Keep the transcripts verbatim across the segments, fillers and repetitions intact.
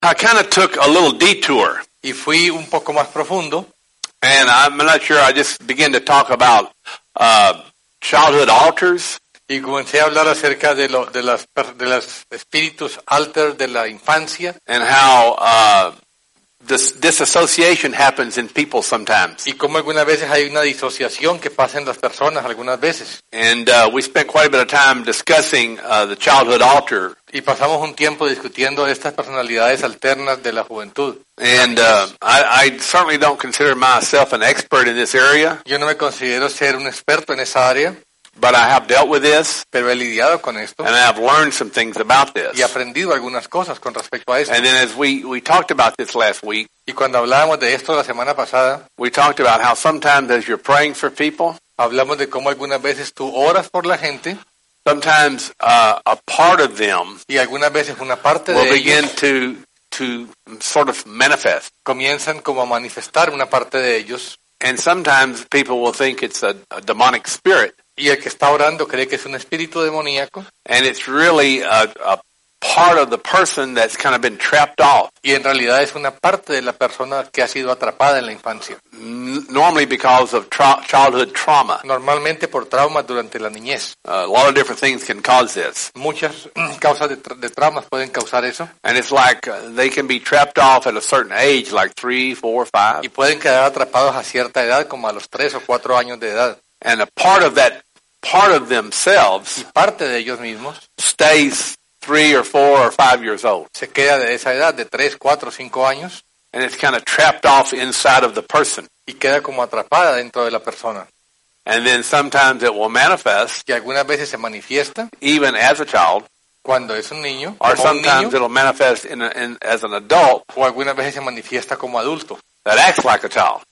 I kind of took a little detour. Y fui un poco más profundo. And I'm not sure, I just began to talk about uh, childhood altars. Y comencé a hablar acerca de, lo, de, las, de los espíritus alter de la infancia. And how uh, this disassociation happens in people sometimes. Y como algunas veces hay una disociación que pasa en las personas, algunas veces. And uh, we spent quite a bit of time discussing uh, the childhood altar. Y pasamos un tiempo discutiendo estas personalidades alternas de la juventud. And uh, I, I certainly don't consider myself an expert in this area. Yo no me considero ser un experto en esa área. But I have dealt with this, pero he lidiado con esto, and I have learned some things about this. Y aprendido algunas cosas con respecto a esto. And then as we, we talked about this last week, y cuando hablábamos de esto la semana pasada, we talked about how sometimes as you're praying for people, hablamos de cómo algunas veces tú oras por la gente, sometimes uh, a part of them y algunas veces una parte will de begin ellos to to sort of manifest. comienzan como a manifestar una parte de ellos. And sometimes people will think it's a, a demonic spirit. Y el que está orando cree que es un espíritu demoníaco. And it's really a, a part of the person that's kind of been trapped off. Y en realidad es una parte de la persona que ha sido atrapada en la infancia. N- normally because of tra- childhood trauma. Normalmente por traumas durante la niñez. Uh, a lot of different things can cause this. Muchas causas de, tra- de traumas pueden causar eso. And it's like uh, they can be trapped off at a certain age, like three, four, five. Y pueden quedar atrapados a cierta edad, como a los tres o cuatro años de edad. And a part of that, part of themselves, y parte de ellos mismos stays three or four or five years old. Se queda de esa edad de tres, cuatro, cinco años. And it's kind of trapped off inside of the person. Y queda como atrapada dentro de la persona. And then sometimes it will manifest. Y algunas veces se manifiesta. Even as a child. Cuando es un niño. Or como sometimes un niño, it'll manifest in, a, in as an adult. O algunas veces se manifiesta como adulto. That acts like a child.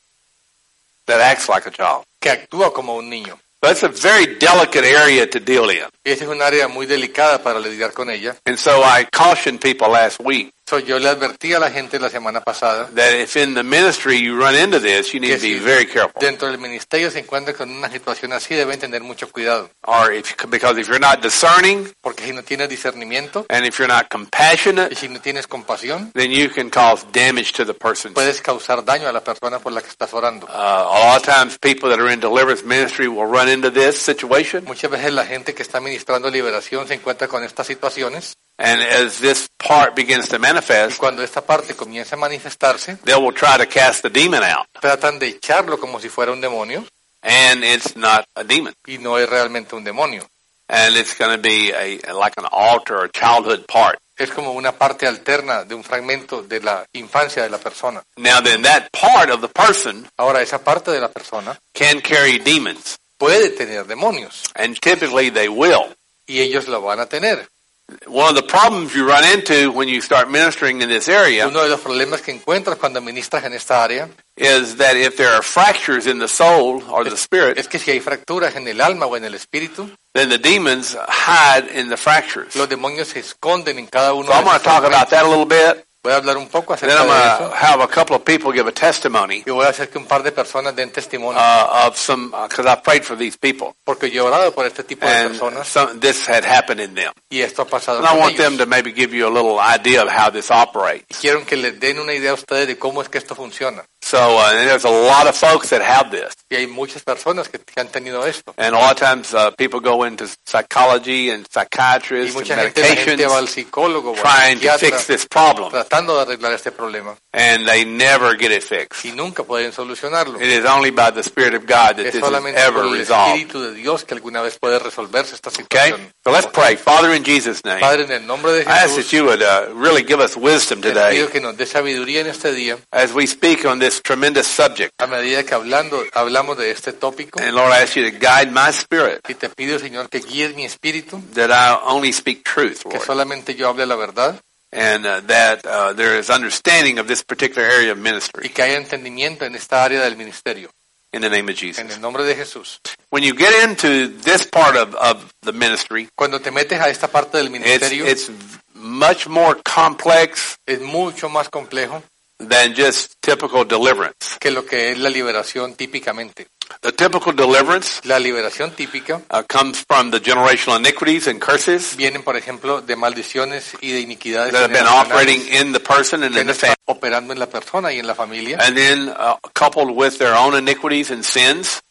That acts like a child. Que actúa como un niño. But it's a very delicate area to deal in. Esa es un área muy delicada para lidiar con ella. And so I cautioned people last week. So yo le advertí a la gente la semana pasada. That if in the ministry you run into this, you need to be si very careful. Dentro del ministerio se encuentra con una situación así, deben tener mucho cuidado. Or if because if you're not discerning, porque si no tienes discernimiento, and if you're not compassionate, y si no tienes compasión, then you can cause damage to the person. Puedes causar daño a la persona por la que estás orando. Uh, a lot of times people that are in deliverance ministry will run into this situation. Muchas veces la gente que está ministrando liberación se encuentra con estas situaciones. And as this part begins to manifest, y cuando esta parte comienza a manifestarse, they will try to cast the demon out. Tratan de echarlo como si fuera un demonio. And it's not a demon. Y no es realmente un demonio. And it's going to be a like an altar or childhood part. Es como una parte alterna de un fragmento de la infancia de la persona. Now then, that part of the person, ahora esa parte de la persona, can carry demons. Puede tener demonios. And typically they will. Y ellos lo van a tener. One of the problems you run into when you start ministering in this area, uno de los problemas que encuentras cuando ministras en esta área, is that if there are fractures in the soul or es, the spirit, es que si hay fracturas en el alma o en el espíritu, then the demons hide in the fractures. Los demonios se esconden en cada uno so de I'm going to talk about that a little bit. Voy a hablar un poco acerca then I'm de going eso. to have a couple of people give a testimony. Y voy a hacer que un par de personas den testimonio. Uh, of some, because uh, I prayed for these people. Porque yo he orado por este tipo de and personas. Some, this had happened in them. Y esto ha pasado and I con want ellos. them to maybe give you a little idea of how this operates. Y quiero que les den una idea a ustedes de cómo es que esto funciona. So uh, and there's a lot of folks that have this. Y hay muchas personas que, que han tenido esto. And a lot of times uh, people go into psychology and Y psychiatrists mucha and gente, la gente va medications al psicólogo o al trying to psiquiatra fix this problem. tratando de arreglar este problema. And they never get it fixed. Y nunca pueden solucionarlo. It is only by the Spirit of God that Es this is solamente ever por el resolved. Espíritu de Dios que alguna vez puede resolverse esta Okay? situación. So let's pray. Father, in Jesus' name, Padre, en el nombre de I ask that Jesús, you would uh, really give us wisdom te today pido que nos dé sabiduría en este día, as we speak on this tremendous subject. a medida que hablando, hablamos de este tópico. And Lord, I ask you to guide my spirit, Y te pido, Señor, que guíes mi espíritu, that I only speak truth, que Lord, solamente yo hable la verdad and uh, that uh, there is understanding of this particular area of y ministry. que haya entendimiento en esta área del ministerio. In the name of En Jesus. el nombre de Jesús. When you get into this part of, of the ministry, Cuando te metes a esta parte del it's, ministerio, it's much more complex es mucho más complejo than just typical deliverance. que lo que es la liberación típicamente. The typical deliverance La liberación típica uh, comes from the generational iniquities and curses vienen, por ejemplo, de maldiciones y de iniquidades that have been generacionales operating in the person and que in the están family. operando en la persona y en la familia. And then uh, coupled with their own iniquities and sins,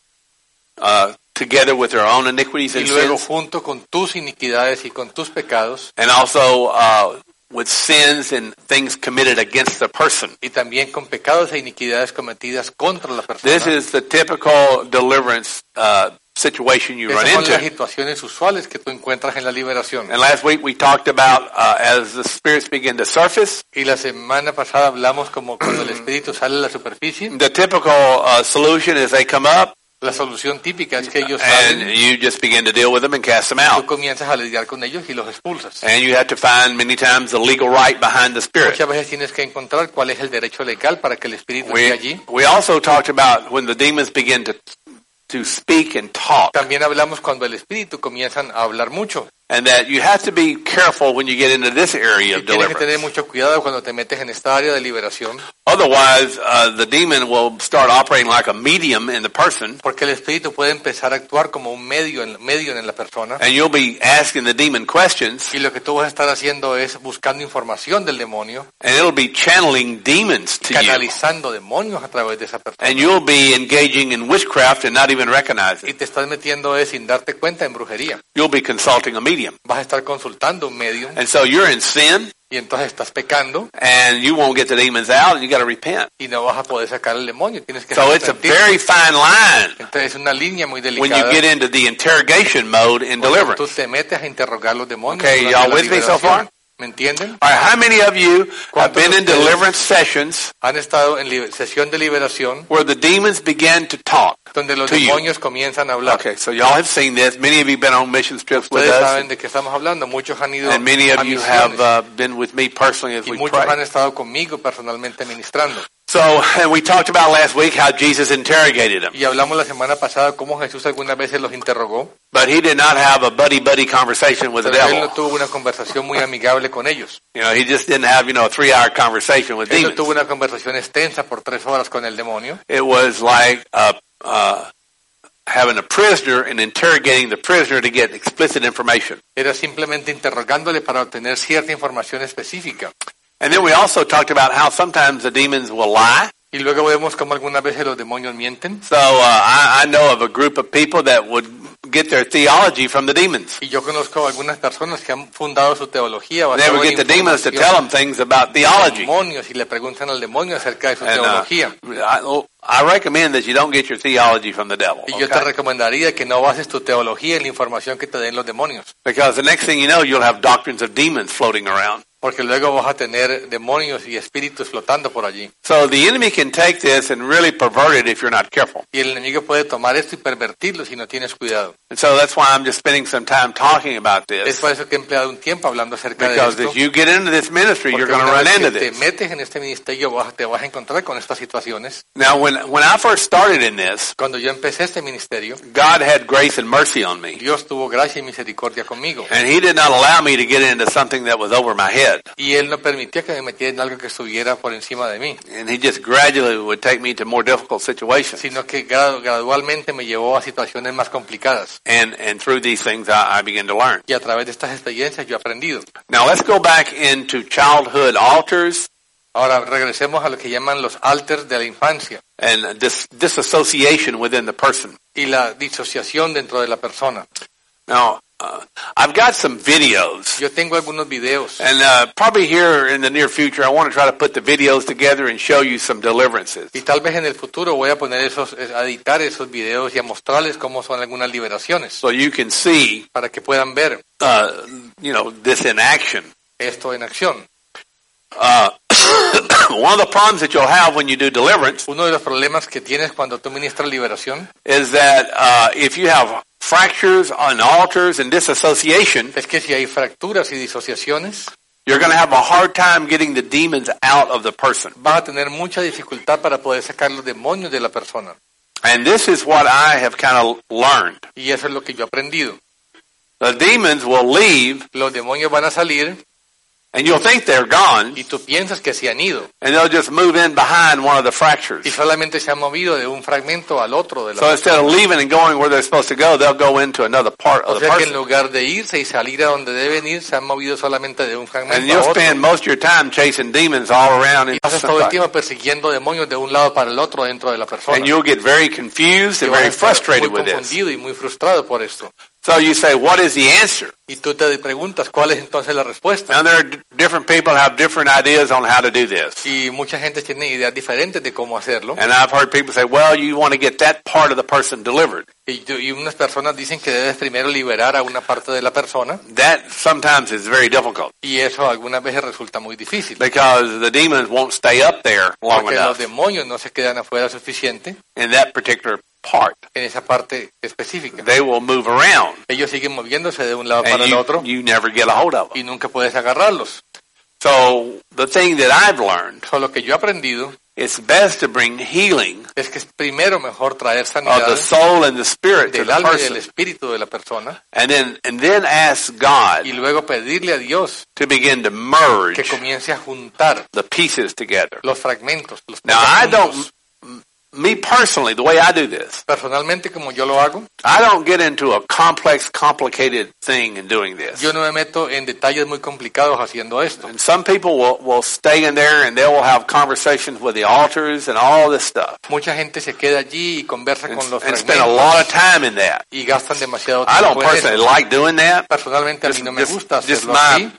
uh, together with their own iniquities Y and luego, sins, junto con tus iniquidades y con tus pecados, and also uh, with sins and things committed against the person. y también con pecados e iniquidades cometidas contra la persona. This is the typical deliverance uh, situation you run Esas son las into. situaciones usuales que tú encuentras en la liberación. And last week we talked about uh, as the spirits begin to surface, Y la semana pasada hablamos como cuando el espíritu sale a la superficie. the typical uh, solution is they come up La solución típica es que ellos and salen, you just begin to deal with them and cast them tú out. comienzas a lidiar con ellos y los expulsas. And you have to find many times the legal right behind the spirit. Muchas veces tienes que encontrar cuál es el derecho legal para que el espíritu esté We, allí. we also talked about when the demons begin to to speak and talk, También hablamos cuando el espíritu comienzan a hablar mucho. and that you have to be careful when you get into this area Y of tienes que tener deliverance. mucho cuidado cuando te metes en esta área de liberación, Otherwise, uh, the demon will start operating like a medium in the person, porque el espíritu puede empezar a actuar como un medio en, medio en la persona. and you'll be asking the demon questions, Y lo que tú vas a estar haciendo es buscando información del demonio, and it'll be channeling demons to you, canalizando demonios a través de esa persona. and you'll be engaging in witchcraft and not even recognize Y it. te estás metiendo es sin darte cuenta en brujería. You'll be consulting a medium, Vas a estar consultando un medium and so you're in sin, y entonces estás pecando and you won't get the demons out, and you got to repent. y no vas a poder sacar el demonio. Tienes que So it's a arrepentirte. very fine line Entonces es una línea muy when you delicada. get into the interrogation mode in Cuando tú deliverance. te metes a interrogar los demonios. Okay, durante y'all la with me so liberación. far? ¿Me entienden? All right, how many of you have ¿Cuántos been de in ustedes deliverance sessions han estado en liber- sesión de liberación where the demons began to talk donde los to you? demonios comienzan a hablar? Okay, so y'all have seen this. Many of you have been on mission trips with Ustedes us, saben de qué estamos hablando. Muchos han ido and many a of you have misiones uh, been with me personally as y we muchos han pray. estado conmigo personalmente ministrando. So, and we talked about last week how Jesus interrogated them, Y hablamos la semana pasada cómo Jesús algunas veces los interrogó, but he did not have a buddy-buddy conversation with the pero él no devil. tuvo una conversación muy amigable con ellos. You know, he just didn't have, you know, a three-hour conversation with Él no demons. tuvo una conversación extensa por tres horas con el demonio. It was like uh, uh, having a prisoner and interrogating the prisoner to get explicit information. Era simplemente interrogándole para obtener cierta información específica. And then we also talked about how sometimes the demons will lie. Y luego vemos cómo algunas veces los demonios mienten. So uh, I, I know of a group of people that would get their theology from the demons. Y yo conozco algunas personas que han fundado su teología They basada would en get the demons to tell información them things about de theology. demonios y le preguntan al demonio acerca de su And uh, teología. I, I recommend that you don't get your theology from the devil. Y yo te Okay? recomendaría que no bases tu teología en la información que te den los demonios. Because the next thing you know, you'll have doctrines of demons floating around. Porque luego vas a tener demonios y espíritus flotando por allí. So the enemy can take this and really pervert it if you're not careful. Y el enemigo puede tomar esto y pervertirlo si no tienes cuidado. And so that's why I'm just spending some time talking about Es this. por eso que he empleado un tiempo hablando acerca de Because esto. if you get into this ministry, you're Porque going to una run vez into que te this. metes en este ministerio vas- te vas a encontrar con estas situaciones. Now, when when I first started in this, Cuando yo empecé este ministerio, God had grace and mercy on me. Dios tuvo gracia y misericordia conmigo. And he did not allow me to get into something that was over my head. Y Él no permitía que me metiera en algo que estuviera por encima de mí, And he just gradually would take me to more difficult situations. sino que gradu- gradualmente me llevó a situaciones más complicadas. And and through these things, I, I began to learn. Y a través de estas experiencias yo he aprendido. Now, let's go back into childhood altars Ahora regresemos a lo que llaman los alters de la infancia and this disassociation within the person. y la disociación dentro de la persona. Now, uh, I've got some videos. Yo tengo algunos videos And uh, probably here in the near future, I want to try to put the videos together and show you some deliverances. y tal vez en el futuro voy a poner esos, a editar esos videos y a mostrarles cómo son algunas liberaciones So you can see, para que puedan ver uh, you know, this in action. esto en acción. Uh, one of the problems that you'll have when you do deliverance Uno de los problemas que tienes cuando tú ministras liberación is that uh, if you have fractures on altars and disassociation, es que si hay fracturas y disociaciones, you're going to have a hard time getting the demons out of the person. vas a tener mucha dificultad para poder sacar los demonios de la persona. And this is what I have kind of learned. Y eso es lo que yo he aprendido. The demons will leave Los demonios van a salir And you'll think they're gone, y tú piensas que se han ido, and they'll just move in behind one of the fractures. y solamente se han movido de un fragmento al otro de la So instead of leaving and going where they're supposed to go, they'll go into another part O of the sea que en person. lugar de irse y salir a donde deben ir, se han movido solamente de un And fragmento a you'll otro. spend most of your time chasing demons all around Y in pasas todo el tiempo persiguiendo demonios de un lado para el otro dentro de la persona. and you'll get very confused Y and vas a very estar frustrated muy with this. confundido y muy frustrado por esto. So you say, what is the answer? Y tú te preguntas, ¿cuál es entonces la respuesta? Now there are d- different people have different ideas on how to do this. Y mucha gente tiene ideas diferentes de cómo hacerlo. And I've heard people say, well, you want to get that part of the person delivered. Y, tú- y unas personas dicen que debes primero liberar a una parte de la persona. That sometimes is very difficult Y eso algunas veces resulta muy difícil. because the demons won't stay up there long Porque los enough demonios no se quedan afuera suficiente in that particular part. en esa parte específica. They will move around Ellos siguen moviéndose de un lado para and el you, otro you never get a hold of them. y nunca puedes agarrarlos. So the thing that I've learned, Solo que yo he aprendido it's best to bring healing es que es primero mejor traer of sanidad the soul and the spirit to del the alma y del person, espíritu de la persona and then and then ask God y luego pedirle a Dios to begin to que merge comience a juntar the pieces together. los fragmentos, los Now I don't, pedazos. me personally, the way I do this, Personalmente, como yo lo hago, I don't get into a complex, complicated thing in doing this. yo no me meto en detalles muy complicados haciendo esto. And some people will, will stay in there and they will have conversations with the altars and all this stuff Mucha gente se queda allí y conversa and, con los and spend a lot of fragmentos time in that. y gastan demasiado I don't tiempo en personally eso. like doing that, Personalmente a mí Just- no me just- gusta just hacerlo my así.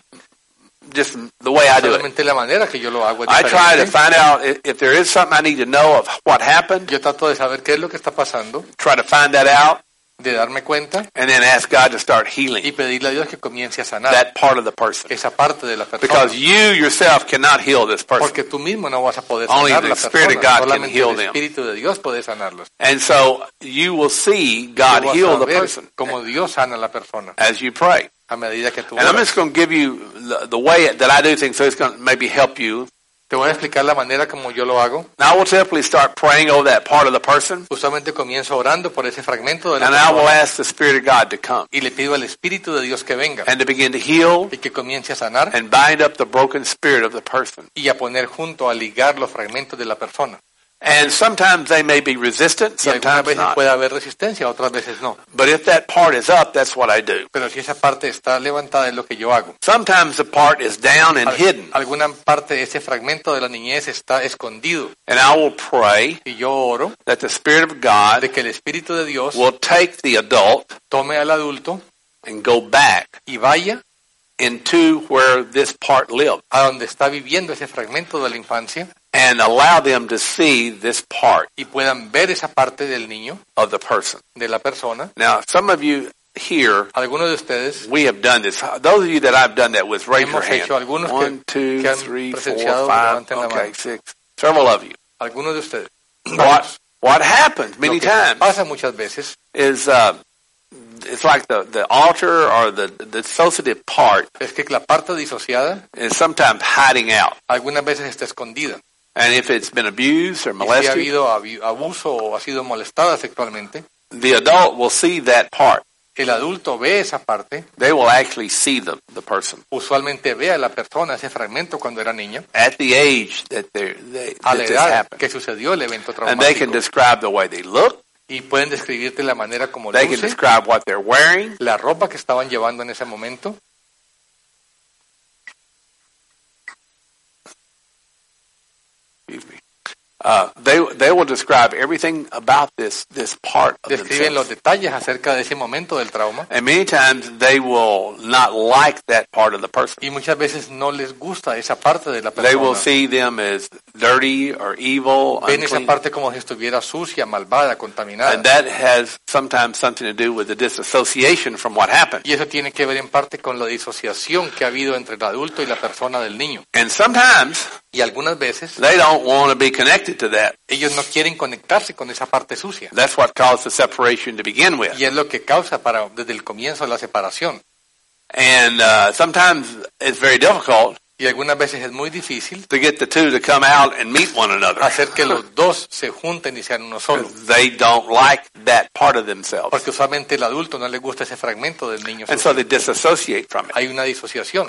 just the way I do it. Solamente la manera que yo lo hago es I try to diferente. find out if, if there is something I need to know of what happened, Yo trato de saber qué es lo que está pasando, try to find that out, de darme cuenta and then ask God to start y healing pedirle a Dios que comience a sanar that part of the person. esa parte de la persona. Because you yourself cannot heal this person. Porque tú mismo no vas a poder Only sanar the la Spirit of persona. God can Solamente heal el them. Espíritu de Dios puede sanarlos. And so you will see Tú God vas heal a the ver person cómo Dios sana a la persona as you pray. a medida que tú And I'm oras. just going to give you the, the way that I do things so it's going to maybe help you. Te voy a explicar la manera como yo lo hago. Now I will typically start praying over that part of the person, Usualmente comienzo orando por ese fragmento de la and I will persona ask the Spirit of God to come y le pido al Espíritu de Dios que venga and to begin to heal y que comience a sanar and bind up the broken spirit of the person. y a poner junto, a ligar los fragmentos de la persona. And sometimes they may be resistant, Y algunas sometimes veces not. puede haber resistencia, otras veces no. But if that part is up, that's what I do. Pero si esa parte está levantada es lo que yo hago. Sometimes the part is down and Al- hidden, Alguna parte de ese fragmento de la niñez está escondido and I will pray y yo oro that the Spirit of God de que el Espíritu de Dios will take the adult tome al adulto and go back y vaya into where this part lived a donde está viviendo ese fragmento de la infancia and allow them to see this part y puedan ver esa parte del niño, of the person. de la persona. Now, some of you here, Algunos de ustedes we have done this. Those of you that I've done that with, raise your hemos hand. hecho, algunos que- One, two, que han three, four, presenciado, five, levanten la okay, mano. six. Several of you. algunos de ustedes. What what happens many Lo que times pasa muchas veces is uh, it's like the, the altar or the, the dissociative part es que la parte disociada is sometimes hiding out. algunas veces está escondida. And if it's been abused or Y si ha molested, habido abu- abuso o ha sido molestada sexualmente, the adult will see that part. el adulto ve esa parte, They will actually see the, the person usualmente ve a la persona, ese fragmento cuando era niña, at the age that, they're, they, a that la this edad happened. que sucedió el evento And they can traumático. describe the way they look. Y pueden describirte la manera como They can luce, describe what they're wearing. la ropa que estaban llevando en ese momento. Excuse me. Uh, they they will describe everything about this this part of Describen los themselves. detalles acerca de ese momento del trauma. And many times they will not like that part of the person. Y muchas veces no les gusta esa parte de la They will persona. see them as dirty or evil, Ven esa unclean. parte como si estuviera sucia, malvada, contaminada. And that has sometimes something to do with the disassociation from what happened. Y eso tiene que ver en parte con la disociación que ha habido entre el adulto y la persona del niño. And sometimes Y algunas veces they don't want to be connected to that. ellos no quieren conectarse con esa parte sucia. That's what caused the separation to begin with. Y es lo que causa para desde el comienzo la separación. And uh, sometimes it's very difficult Y algunas veces es muy difícil to get the two to come out and meet one another. hacer que los dos se junten y sean uno solo. They don't like that part of themselves. Porque usualmente el adulto no le gusta ese fragmento del niño And sucio. so they disassociate from it. Hay una disociación.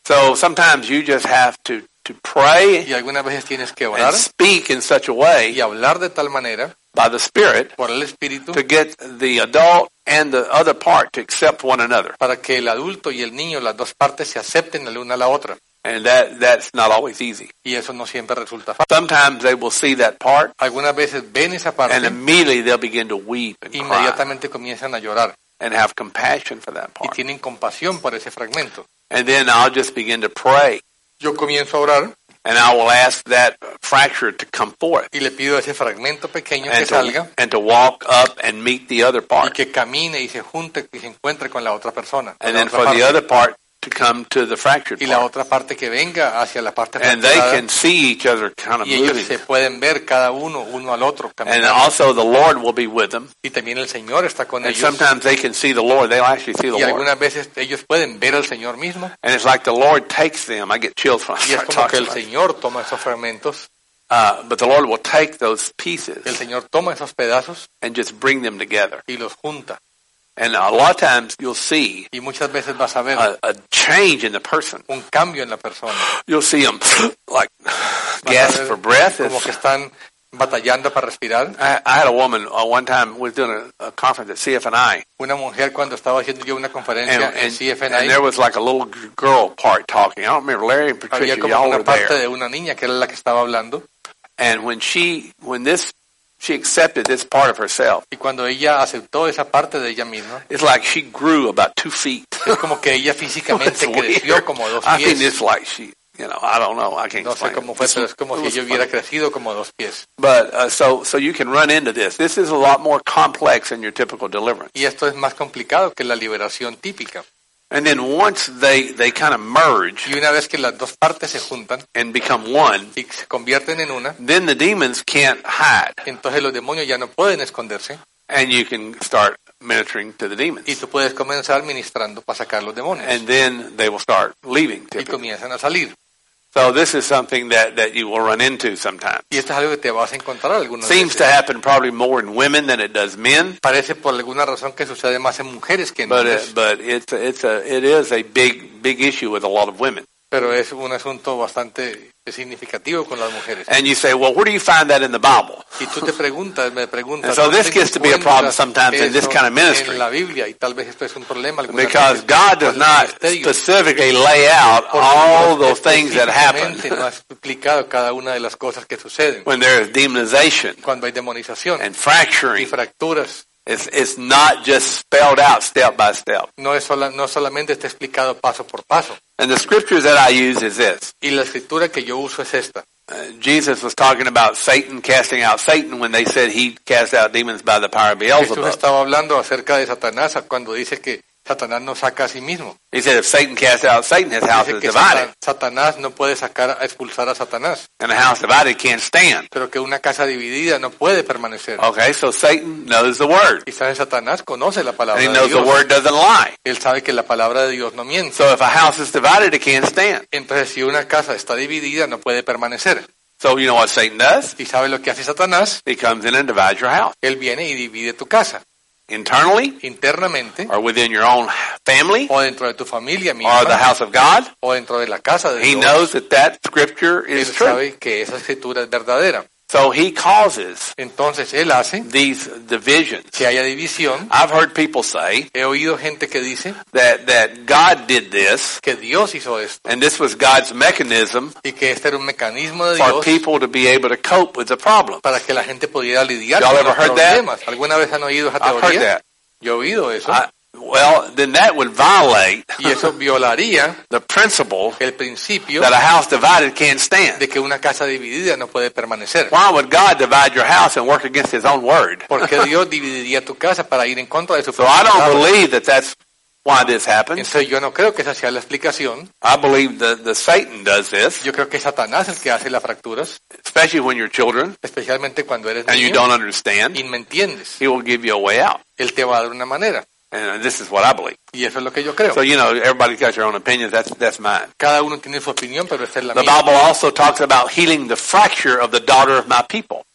So sometimes you just have to, to pray Y algunas veces tienes que orar and speak in such a way y hablar de tal manera by the Spirit por el Espíritu to get the adult and the other part to accept one another. para que el adulto y el niño, las dos partes, se acepten la una a la otra. And that, that's not always easy. Y eso no siempre resulta fácil. Sometimes they will see that part Algunas veces ven esa parte and immediately they'll begin to weep and cry inmediatamente comienzan a llorar and have compassion for that y part. tienen compasión por ese fragmento. And then I'll just begin to pray Yo comienzo a orar and I will ask that fracture to come forth y le pido a ese fragmento pequeño que and salga to, and to walk up and meet the other y part. que camine y se junte y se encuentre con la otra persona. con And la then otra for the parte. other part to come to the fractured Y la part. otra parte que venga hacia la parte And they fracturada can see each other kind of y ellos moving. se pueden ver cada uno uno al otro And caminando. also the Lord will be with them. Y también el Señor está con And ellos. sometimes they can see the Lord. They'll actually see the Y Lord. algunas veces ellos pueden ver al Señor mismo. And it's like the Lord takes them. I get chills when I Y es start como que talking el about it. Señor toma esos fragmentos, Uh, but the Lord will take those pieces el Señor toma esos pedazos and just bring them together. y los junta. And a lot of times you'll see Y muchas veces vas a ver a, a change in the person. un cambio en la persona. You'll see them like Vas a gasp ver for breath. como que están batallando para respirar. I, I had a woman uh, one time we was doing a, a conference at C F N I, Una mujer cuando estaba haciendo yo una conferencia and, en and, C F N and I, there was like a little g- girl part talking. I don't remember Larry and Patricia. había como Y'all una were parte there. de una niña que era la que estaba hablando. And when she when this she accepted this part of herself, Y cuando ella aceptó esa parte de ella misma, it's like she grew about two feet. es como que ella It's físicamente weird. creció como dos I mean, pies. it's like she, you know, I don't know. I can't No sé explain cómo it. fue, It's- pero es como it si was ella hubiera funny. crecido como dos pies. But uh, so so you can run into this. This is a lot more complex than your typical deliverance. Y esto es más complicado que la liberación típica. And then once they they kind of merge Y una vez que las dos partes se juntan and become one, y se convierten en una, then the demons can't hide, entonces los demonios ya no pueden esconderse and you can start ministering to the demons. y tú puedes comenzar ministrando para sacar los demonios. And then they will start leaving Y typically. comienzan a salir. So this is something that, that you will run into sometimes. Y esto es algo que te vas a encontrar algunas Seems to veces. happen probably more in women than it does men, Parece por alguna razón que sucede más en mujeres que en but hombres, it, but it's a, it's a it is a big big issue with a lot of women. pero es un asunto bastante significativo con las mujeres. And you say, well, where do you find that in the Bible? Y tú te preguntas, me preguntas, And so ¿dónde this gets to be a encuentras problem sometimes in this eso kind of ministry. en la Biblia? Y tal vez esto es un problema algunas Because veces God does con el not ministerio. specifically lay out Porque all Dios those things that happen específicamente no ha explicado cada una de las cosas que suceden. when there is demonization Cuando hay demonización and y fracturing. fracturas, It's, it's not just spelled out step by step. no es sola, no solamente está explicado paso por paso. And the scriptures that I use is this. Y la escritura que yo uso es esta. Uh, Jesus was talking about Satan casting out Satan when they said he cast out demons by the power of Jesús Beelzebub. estaba hablando acerca de Satanás cuando dice que Satanás no saca a sí mismo. He said if Satan casts out Satan, his house Dice is que divided. Satan- Satanás no puede sacar a expulsar a Satanás, And a house divided can't stand. pero que una casa dividida no puede permanecer. Okay, so Satan knows the word. Y sabe, Satanás conoce la And palabra he de knows the Dios. word doesn't lie. Él sabe que la palabra de Dios no miente. So if a house is divided, it can't stand. Entonces, si una casa está dividida, no puede permanecer. So you know what Satan does? ¿Y sabe lo que hace Satanás? He comes in and divides your house. Él viene y divide tu casa, Internally, internamente, or within your own family, o dentro de tu familia or the misma, house of God. o dentro de la casa de He Dios. knows that that scripture Él is true. sabe que esa escritura es verdadera. So he causes Entonces, Él hace these divisions. que haya división. I've heard people say He oído gente que dice that, that God did this, que Dios hizo esto and this was God's mechanism y que este era un mecanismo de for Dios people to be able to cope with the problem. para que la gente pudiera lidiar Y'all con ever los heard that? problemas. ¿Alguna vez han oído esa I've heard teoría? that. Yo he oído eso. I, well, then that would violate Y eso violaría the principle el principio that a house divided can't stand. de que una casa dividida no puede permanecer. Why would God divide your house and work against his own word? Porque Dios dividiría tu casa para ir en contra de su So I propia don't palabra. believe that that's why this happens. Entonces yo no creo que esa sea la explicación. I believe that the Satan does this, Yo creo que es Satanás el que hace las fracturas, especially when you're children especialmente cuando eres and you niño don't understand. y me entiendes. He will give you a way out. Él te va a dar una manera. And this is what I believe. Y eso es lo que yo creo. So, you know, everybody's got their own opinions. That's, that's mine. Cada uno tiene su opinión, pero esta es la The mía. Bible also talks about healing the fracture of the daughter of my people.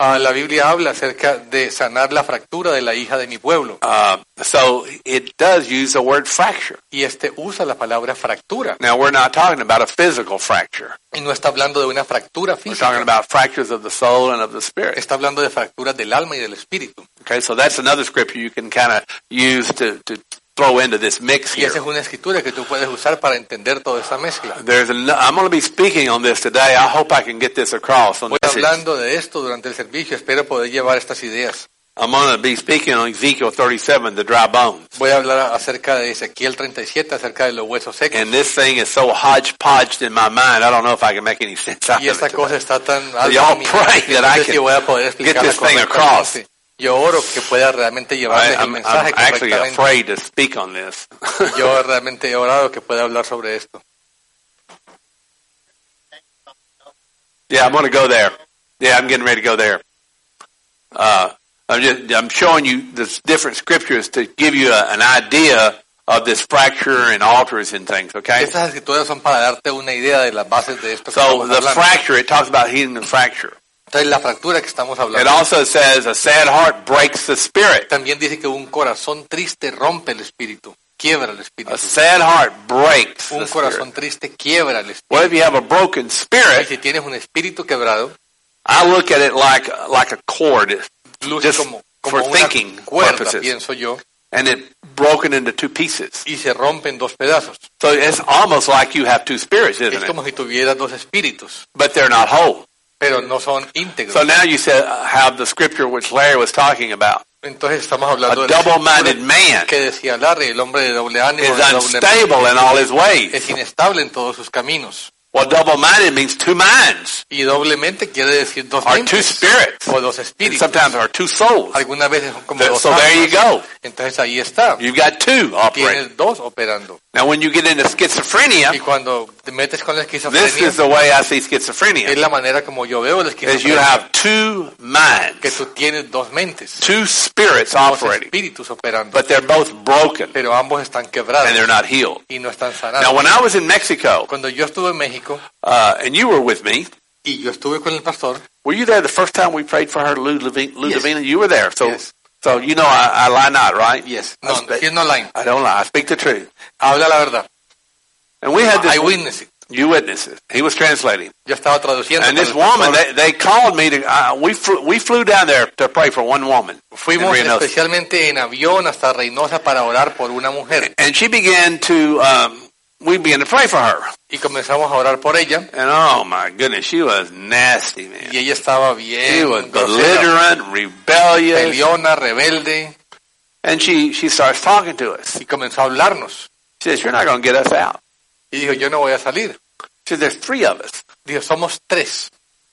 Ah, la Biblia habla acerca de sanar la fractura de la hija de mi pueblo. Uh, so it does use the word fracture. Y este usa la palabra fractura. Now, we're not talking about a physical fracture. Y no está hablando de una fractura We're talking física. about fractures of the soul and of the spirit. Está hablando de fracturas del alma y del espíritu. Okay, so that's another scripture you can kind of use to, to throw into this mix Y here. esa es una escritura que tú puedes usar para entender toda esa mezcla. There's a, I'm going to be speaking on this today. I hope I can get this across on Voy the message. hablando de esto durante el servicio. Espero poder llevar estas ideas. I'm going to be speaking on Ezekiel thirty-seven, the dry bones. Voy a hablar acerca de Ezequiel treinta y siete, acerca de los huesos secos. And this thing is so hodgepodged in my mind, I don't know if I can make any sense out Y of esta it. cosa está tan alta y'all en mi pray mente, that no I sé can si voy a poder get explicarla this thing correctamente. across. Yo oro que pueda realmente llevarles el I, I'm, mensaje I'm actually correctamente. afraid to speak on this. Yo realmente he orado que pueda hablar sobre esto. Yeah, I'm going to go there. Yeah, I'm getting ready to go there. Uh, I'm just, I'm showing you the different scriptures to give you a, an idea of this fracture and altars and things, okay? Estas escrituras son para darte una idea de las bases de esto que So estamos the hablando. fracture, it talks about healing the fracture. Entonces la fractura que estamos It hablando. also says a sad heart breaks the spirit. También dice que un corazón triste rompe el espíritu, quiebra el espíritu. A sad heart breaks the Un spirit. corazón triste quiebra el Well, espíritu. if you have a broken Y spirit, si tienes un espíritu quebrado, I look at it like like a cord, luce just como, como for una thinking cuerda, purposes, pienso yo, and it broken into two pieces. y se rompe en dos pedazos. So it's almost like you have two spirits, Es isn't it? como si tuvieras dos espíritus, But they're not whole. pero no son íntegros. So now you said uh, have the scripture which Larry was talking about. Entonces estamos A hablando de la double-minded escritura man que decía Larry, el hombre de doble ánimo, is de doble unstable in all his ways. es inestable en todos sus caminos. Well, double-minded means two minds, Y doblemente quiere decir dos or two mentes, spirits, o dos and espíritus. sometimes are two souls. Algunas veces son como So dos so there you almas. go. Entonces ahí está. You've got two operating. Tienes dos operando. Now, when you get into schizophrenia, Y cuando te metes con la this esquizofrenia, is the way I see es schizophrenia: la manera como yo veo la is you esquizofrenia. have two Que minds, tú tienes dos mentes, two spirits dos operating, espíritus operando. but they're both broken Pero ambos están and quebrados they're not healed. y no están Now, sanados. when I was in Mexico, Cuando yo estuve en México uh, and you were with me, y yo estuve con el pastor, were you there the first time we prayed for her, Lou Levine? Lou Yes. Levine? You were there, so Yes. so you know I, I lie not, right? yes, I no, spe- he's not lying. I don't lie. I speak the truth. Habla la verdad. And we had this. I witness it. You witness it. He was translating. Yo estaba traduciendo. And para this el woman, pastor. they, they called me to. Uh, we flew, we flew down there to pray for one woman. in Fuimos Reynosa. especialmente en avión hasta Reynosa para orar por una mujer. And she began to. Um, we began to pray for her. Y comenzamos a orar por ella. And oh my goodness, she was nasty, man. Y ella estaba She bien was grosera, belligerent, rebellious, peleona, rebelde. and she she starts talking to us. Y comenzó a hablarnos. She says, "You're not going to get us out." Y dijo, yo no voy a salir. She said, "There's three of us," Dijo, somos tres.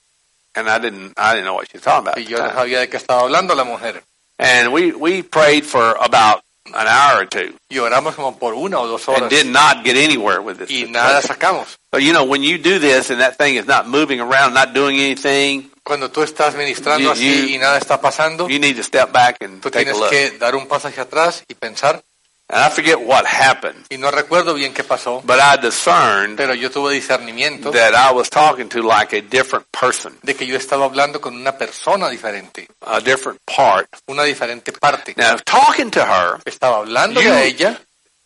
and I didn't I didn't know what she was talking about. Y at yo the no time. sabía de qué estaba hablando la mujer. And we we prayed for about an hour or two, Y oramos como por una o dos and horas. did not get anywhere with this. Y nada sacamos. So, you know, when you do this and that thing is not moving around, not doing anything, Cuando tú estás ministrando You- así you- y nada está pasando, you need to step back and tú take a tienes look. que dar un paso hacia atrás y pensar. And I forget what happened, Y no recuerdo bien qué pasó, but I discerned pero yo tuve discernimiento that I was talking to like a different person, de que yo estaba hablando con una persona diferente, a different part. una diferente parte. Now, talking to her, Estaba hablando You- a ella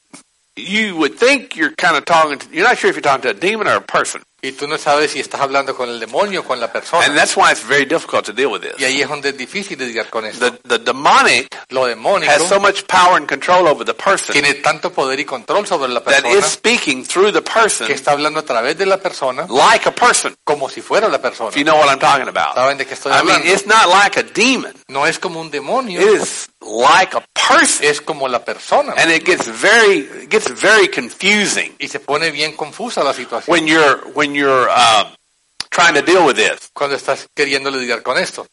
you would think you're kind of talking to, you're not sure if you're talking to a demon or a person. y tú no sabes si estás hablando con el demonio o con la persona. And that's why it's very difficult to deal with Y this. ahí es donde es difícil de lidiar con esto. The, the demonic Lo demónico has so much power and control over the person tiene tanto poder y control sobre la that persona is speaking through the person que está hablando a través de la persona like a person, como si fuera la persona. if you know what I'm talking about. ¿Saben de qué estoy I mean, hablando? it's not like a demon. No es como un demonio, It is like a person. es como la persona. And it gets very, it gets very confusing Y se pone bien confusa la situación when you're, when you're, uh, trying to deal with this. cuando estás queriendo lidiar con esto.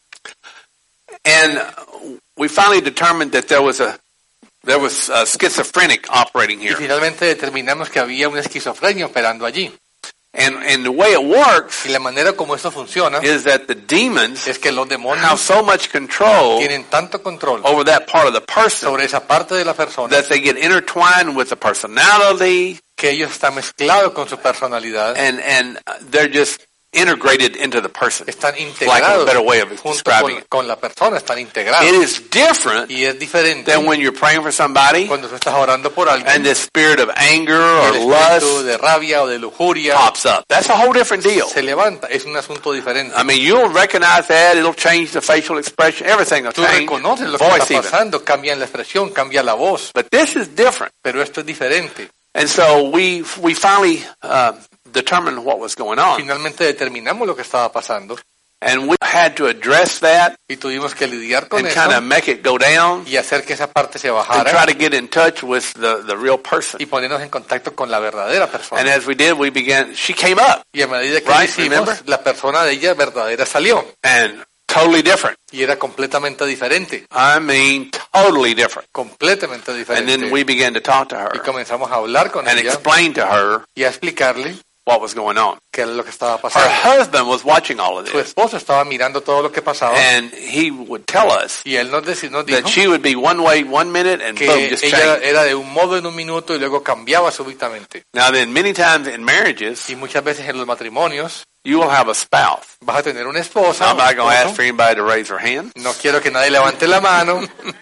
And we finally determined that there was a, there was a schizophrenic operating Y here. finalmente determinamos que había una esquizofrenia operando allí. And, and the way it works Y la manera como esto funciona is that the demons es que los have demonios so much control tienen tanto control over that part of the person sobre esa parte de la persona that they get intertwined with the personality, que ellos están mezclados con su personalidad and, and they're just integrated into the person. Están Like a integrados better way of junto describing con, it. con la persona, están integrados. It is different Y es diferente than when you're praying for somebody cuando tú estás orando por alguien and the spirit of anger y or el espíritu lust de rabia o de lujuria pops up. That's a whole different deal. se levanta. Es un asunto diferente. I mean, you'll recognize that. It'll change the facial expression. Everything will Tú change. reconoces lo que Voice está even. pasando, cambia la expresión, cambia la voz, But this is different. pero esto es diferente. And so we we finally uh, determined what was going on. Finalmente determinamos lo que estaba pasando And we had to address that y tuvimos que lidiar con and eso kind of make it go down y hacer que esa parte se and bajara try to get in touch with the, the real person. y ponernos en contacto con la verdadera And persona. as we did, we began, she came up Y a medida que Right, lo hicimos, remember? la persona de ella verdadera salió and totally different. y era completamente diferente, I mean, totally different. completamente And diferente. then we began to talk to Y her comenzamos a hablar con and ella explain to her y a explicarle what was going on. qué era lo que estaba Her pasando. husband was watching all of Su this, esposo estaba mirando todo lo que pasaba and he would tell us y él nos, deci- nos that dijo she would be one way one minute and boom, que just ella change. era de un modo en un minuto y luego cambiaba súbitamente. Now then, many times in marriages, Y muchas veces en los matrimonios you will have a spouse. vas a tener una esposa. I'm not un going to ask esposo. for anybody to raise their hand. No quiero que nadie levante la mano.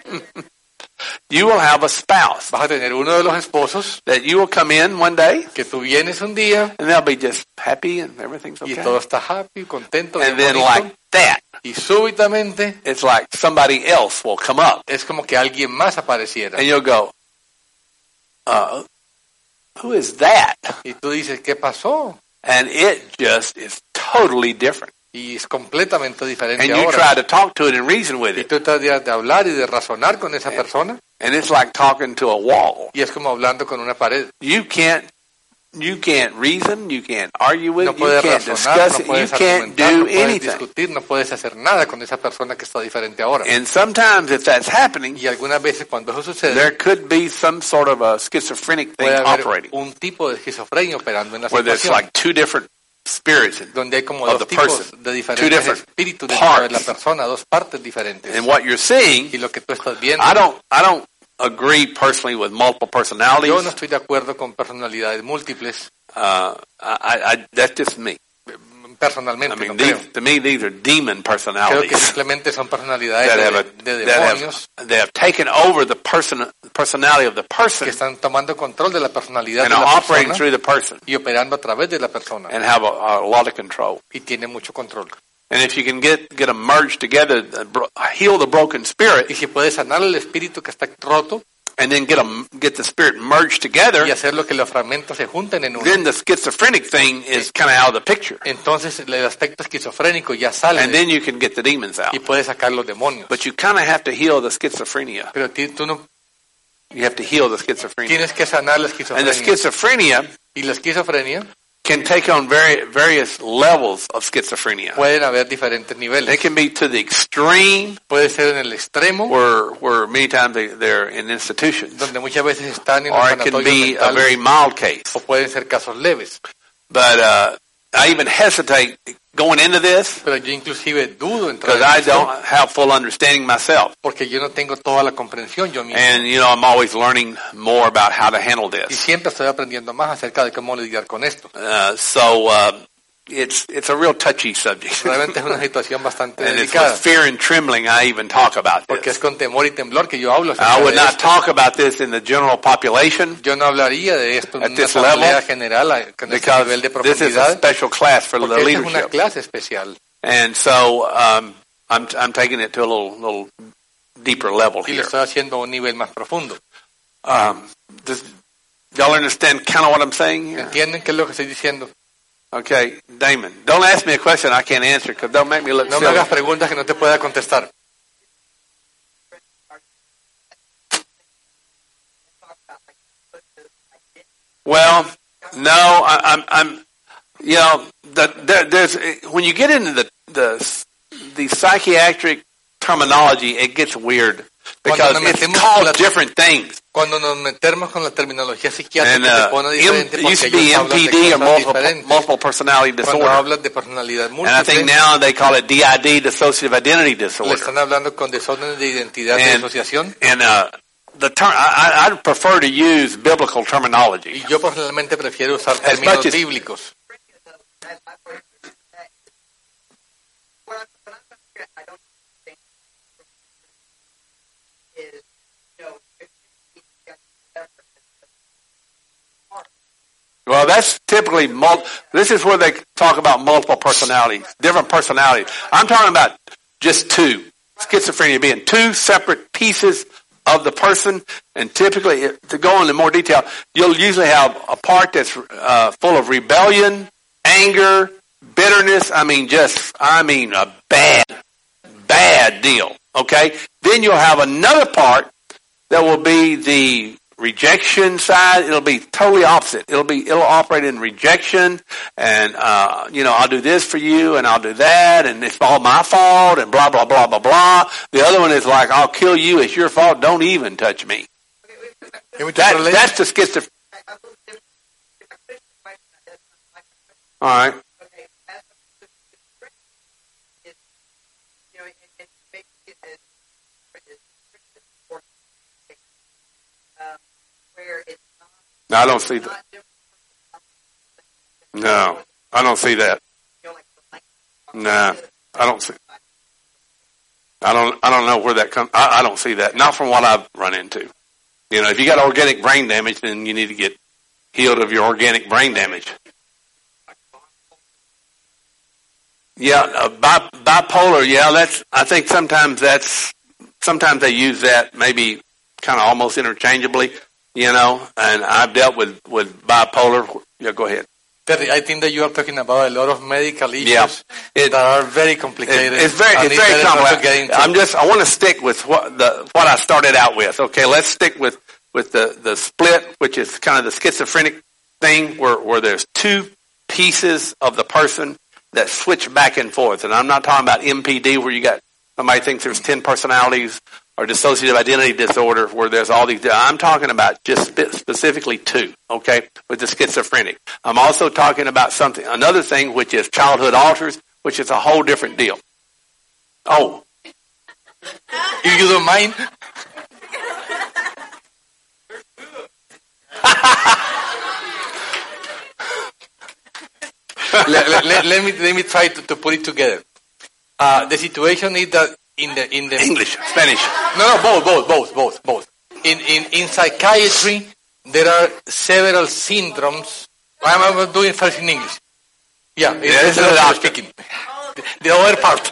You will have a spouse Vas a tener uno de los esposos that you will come in one day que tú vienes un día and they'll be just happy and everything's y okay. todo está happy, contento, bien And then bonito, like that, y súbitamente it's like somebody else will come up es como que alguien más apareciera. and you'll go, uh, who is that? Y tú dices, ¿qué pasó? And it just is totally different. Y es completamente diferente And you ahora. try to talk to it and reason with Y it. tú tratas de hablar y de razonar con esa persona And it's like talking to a wall. y es como hablando con una pared. You can't, you can't reason, you can't argue with No it, you puedes can't razonar, discuss no it, you puedes can't argumentar, do no puedes anything. discutir, no puedes hacer nada con esa persona que está diferente ahora. And sometimes if that's happening, Y algunas veces cuando eso sucede, there could be some sort of a schizophrenic thing puede haber operating, un tipo de esquizofrenia operando en la where there's situación, like two different spirits in- donde hay como of dos the tipos person, de two diferentes different espíritus dentro de la parts. persona, dos partes diferentes. And what you're seeing, Y lo que tú estás viendo, I don't, I don't agree personally with multiple personalities. yo no estoy de acuerdo con personalidades múltiples, Uh, I, I, that's just me. personalmente, I mean, no these, creo. to me, these are demon Creo que personalities simplemente son personalidades that have, de, a, de that, demonios have, that have taken over the person, personality of the person que están tomando control de la personalidad and de are la operating persona through the person y operando a través de la persona and have a, a lot of control. y tiene mucho control. And if you can get get them merged together, uh, bro- heal the broken spirit, Y si puede sanar el espíritu que está roto and then get them get the spirit merged together, y hacer lo que los fragmentos se junten en uno, then the schizophrenic thing is kind of out of the picture, entonces el aspecto esquizofrénico ya sale and de- then you can get the demons out. y puede sacar los demonios. But you kind of have to heal the schizophrenia. Pero ti- tú no You have to heal the schizophrenia. tienes que sanar la And the esquizofrenia. schizophrenia Y la esquizofrenia can take on very, various levels of schizophrenia. pueden haber diferentes They niveles. can be to the extreme, Puede ser en el extremo, where where many times they, they're in institutions, donde muchas veces están en los or it can sanatorios be a very mentales, mild case. o pueden ser casos leves. But uh, I even hesitate going into this Pero yo inclusive dudo entrar because en I esto, don't have full understanding myself, porque yo no tengo toda la comprensión yo mismo. and you know I'm always learning more about how to handle Y this. siempre estoy aprendiendo más acerca de cómo lidiar con esto. Uh, so uh, it's it's a real touchy subject, Realmente es una situación bastante and it's delicada, with fear and trembling I even talk about porque es this. con temor y temblor que yo hablo acerca I would de not esto. talk about this in the general population Yo no hablaría de esto en at una this asamblea level, general a- con este because nivel de this is a profundidad, special class for the porque esta es una leadership, clase especial. and so um, I'm I'm taking it to a little little deeper level Y lo here. estoy haciendo a un nivel más profundo. Um, does y'all understand kind of what I'm saying here? ¿Entienden qué es lo que estoy diciendo? Okay, Damon, don't ask me a question I can't answer because don't make me look No me silly. hagas preguntas que no te pueda contestar. Well, no, I, I'm, I'm, you know, the, there, there's when you get into the the the psychiatric terminology, it gets weird because Cuando nos it's metemos called con la- different things. Cuando nos metemos con la terminología psiquiátrica And se uh, pone M, diferente it used porque to be ellos hablan de M P D or cosas multiple, diferentes. multiple personality Cuando disorder, hablan de personalidad and I think múltiple, now they call it D I D, dissociative identity le disorder. están hablando con desórdenes de identidad de And, asociación. and uh, the term I, I I'd prefer to use biblical terminology. Y yo personalmente prefiero usar As términos much as- bíblicos. typically, mul- this is where they talk about multiple personalities, different personalities. I'm talking about just two. Schizophrenia being two separate pieces of the person, and typically, to go into more detail, you'll usually have a part that's uh, full of rebellion, anger, bitterness. I mean, just, I mean, a bad, bad deal. Okay? Then you'll have another part that will be the rejection side. It'll be totally opposite. It'll be, it'll operate in rejection, and, uh, you know, I'll do this for you, and I'll do that, and it's all my fault, and blah, blah, blah, blah, blah. The other one is like, I'll kill you, it's your fault, don't even touch me. That, that's the schizophrenia. All right. No, I don't see that. No, I don't see that. Nah, I don't see. I don't. I don't know where that comes. I, I don't see that. Not from what I've run into. You know, if you got organic brain damage, then you need to get healed of your organic brain damage. Yeah, uh, bi- bipolar. Yeah, that's. I think sometimes that's. Sometimes they use that maybe kind of almost interchangeably. You know, and I've dealt with, with bipolar. Yeah, go ahead. Terry, I think that you are talking about a lot of medical issues yeah. it, that are very complicated. It, it's very, it's very complicated. I'm just, I want to stick with what the what I started out with. Okay, let's stick with, with the, the split, which is kind of the schizophrenic thing, where, where there's two pieces of the person that switch back and forth. And I'm not talking about M P D, where you got somebody thinks there's ten personalities, or dissociative identity disorder, where there's all these. I'm talking about just specifically two, okay, with the schizophrenic. I'm also talking about something, another thing, which is childhood alters, which is a whole different deal. Oh. If you don't mind. let, let, let, me, let me try to, to put it together. Uh, the situation is that in the in the English, Spanish. No, no, both, both, both, both, both. In in in psychiatry, there are several syndromes. I'm, I'm doing first in English. Yeah, yeah this is what I'm speaking. The, the other part.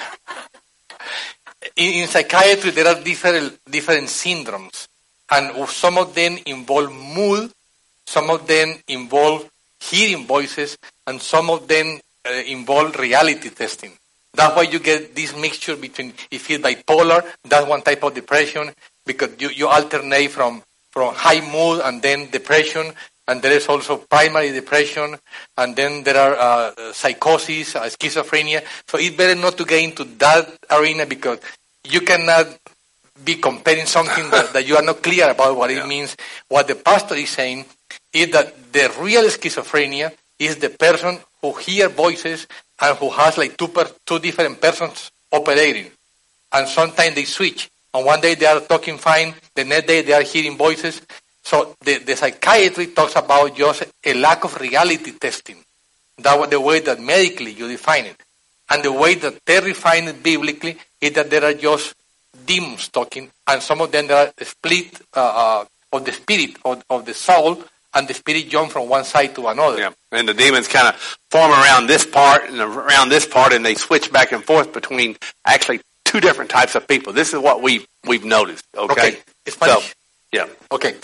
In, in psychiatry, there are different different syndromes, and some of them involve mood, some of them involve hearing voices, and some of them uh, involve reality testing. That's why you get this mixture between, if it's bipolar, that's one type of depression, because you, you alternate from, from high mood and then depression, and there is also primary depression, and then there are uh, psychosis, uh, schizophrenia. So it's better not to get into that arena, because you cannot be comparing something that, that you are not clear about what yeah. it means. What the pastor is saying is that the real schizophrenia is the person who hears voices and who has like two per, two different persons operating. And sometimes they switch. And one day they are talking fine, the next day they are hearing voices. So the, the psychiatry talks about just a lack of reality testing. That was the way that medically you define it. And the way that they refine it biblically is that there are just demons talking, and some of them there are split uh, uh, of the spirit, of, of the soul, and the spirit jump from one side to another. Yeah, and the demons kind of form around this part and around this part, and they switch back and forth between actually two different types of people. This is what we we've noticed. Okay, okay. Spanish. So, yeah. Okay.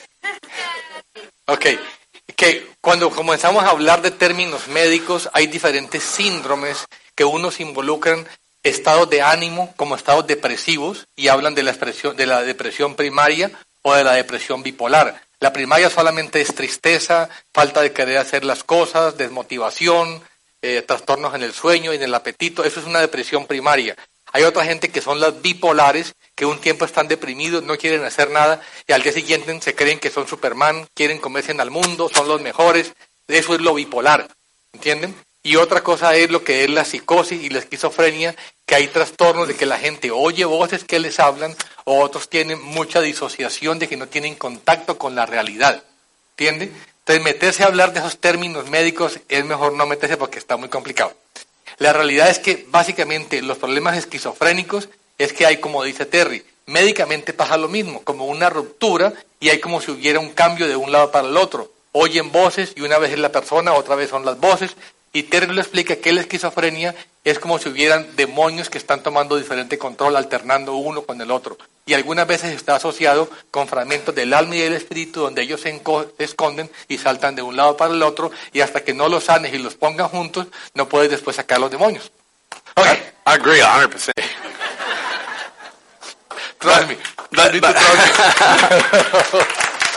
Okay. Que cuando comenzamos a hablar de términos médicos, hay diferentes síndromes que unos involucran estados de ánimo como estados depresivos, y hablan de la expresión de la depresión primaria o de la depresión bipolar. La primaria solamente es tristeza, falta de querer hacer las cosas, desmotivación, eh, trastornos en el sueño y en el apetito. Eso es una depresión primaria. Hay otra gente que son las bipolares, que un tiempo están deprimidos, no quieren hacer nada, y al día siguiente se creen que son Superman, quieren comerse al mundo, son los mejores. Eso es lo bipolar, ¿entienden? Y otra cosa es lo que es la psicosis y la esquizofrenia, que hay trastornos de que la gente oye voces que les hablan, o otros tienen mucha disociación de que no tienen contacto con la realidad, ¿entiende? Entonces meterse a hablar de esos términos médicos es mejor no meterse porque está muy complicado. La realidad es que básicamente los problemas esquizofrénicos es que hay, como dice Terry, médicamente pasa lo mismo, como una ruptura, y hay como si hubiera un cambio de un lado para el otro. oyen voces y una vez es la persona, otra vez son las voces. Y Terry lo explica que la esquizofrenia es como si hubieran demonios que están tomando diferente control, alternando uno con el otro. Y algunas veces está asociado con fragmentos del alma y del espíritu donde ellos se, enco- se esconden y saltan de un lado para el otro y hasta que no los sanes y los pongan juntos, no puedes después sacar los demonios. Okay, I agree one hundred percent. Trust me. But, You need but, to trust me.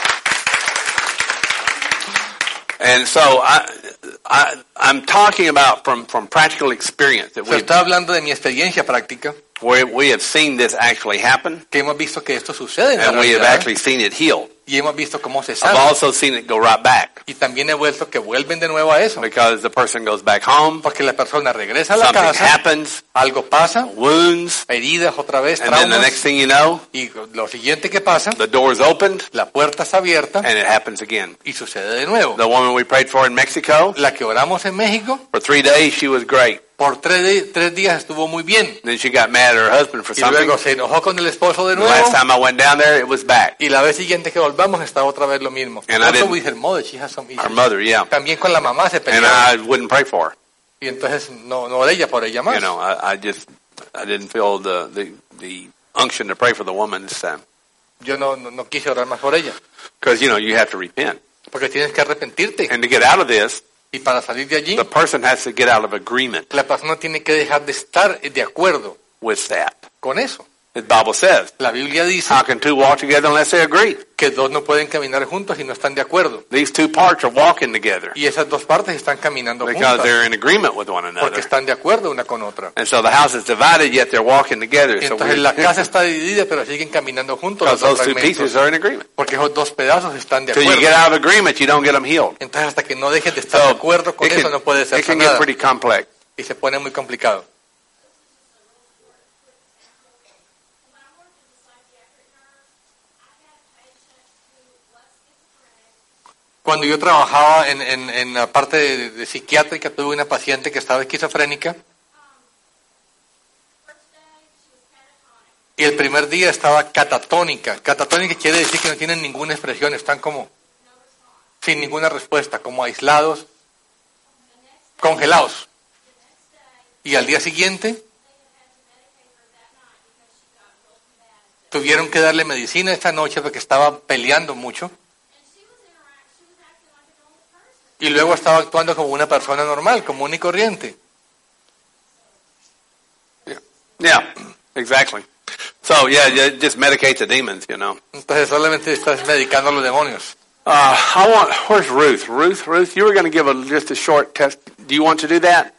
and so I, I, I'm talking about from, from practical experience that Se we está hablando de mi experiencia práctica, where we have seen this actually happen, que hemos visto que esto sucede en la and we have realidad, actually seen it heal. y hemos visto cómo se I've sana. also seen it go right back Y también he vuelto que vuelven de nuevo a eso, because the person goes back home, porque la persona regresa a la something casa, happens, algo pasa, wounds, heridas otra vez, and then the next traumas, thing you know, y lo siguiente que pasa, the door's opened la puerta está abierta and it happens again. y sucede de nuevo. The woman we prayed for in Mexico, La que oramos en México, for three days she was great. por tres, di- tres días estuvo muy bien. Then she got mad at her husband for Y something. luego se enojó con el esposo de The nuevo. last time I went down there, it was back. Y la vez siguiente que volvamos está otra vez lo mismo. And I Also didn't- with her mother, she has some issues. Her mother, yeah. También con la mamá se And peleó. I wouldn't pray for her. Y entonces no, no ella, por ella más. You know, I, I just, I didn't feel the, the, the unction to pray for the woman this time. Yo no, no, no quise orar más por ella. Because, you know, you have to repent. Porque tienes que arrepentirte. And to get out of this, Y para salir de allí, the person has to get out of agreement la persona tiene que dejar de estar de acuerdo with that. con eso. The Bible says, La Biblia dice how can two walk together unless they agree? que dos no pueden caminar juntos si no están de acuerdo. These two parts are walking together Y esas dos partes están caminando because juntas they're in agreement with one porque another. están de acuerdo una con otra. And so the house is divided, yet they're walking together. Y So entonces we're- la casa está dividida, pero siguen caminando juntos los because dos those two fragmentos. pieces are in agreement. Porque esos dos pedazos están de Till you acuerdo. get out of agreement, you don't get them healed. Entonces hasta que no dejes de estar So de acuerdo con it eso can, no puede ser it can get sanada. pretty complex. Y se pone muy complicado. Cuando yo trabajaba en, en, en la parte de, de psiquiátrica, tuve una paciente que estaba esquizofrénica. Y el primer día estaba catatónica. Catatónica quiere decir que no tienen ninguna expresión, están como sin ninguna respuesta, como aislados, congelados. Y al día siguiente tuvieron que darle medicina esta noche porque estaba peleando mucho. Y luego estaba actuando como una persona normal, común y corriente. Yeah, exactly. So, yeah, you just medicate the demons, you know. Entonces solamente estás medicando a los demonios. Uh, I want, where's Ruth? Ruth, Ruth, you were going to give a, just a short test. Do you want to do that?